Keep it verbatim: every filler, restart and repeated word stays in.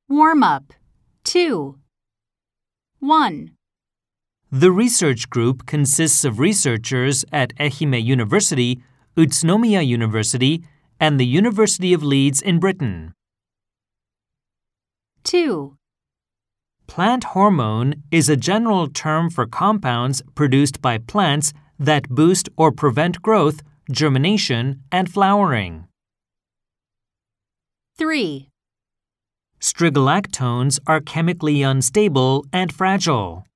Warm-up. two. one. The research group consists of researchers at Ehime University, Utsunomiya University, and the University of Leeds in Britain. two. Plant hormone is a general term for compounds produced by plants that boost or prevent growth, germination, and flowering. three. Strigolactones are chemically unstable and fragile.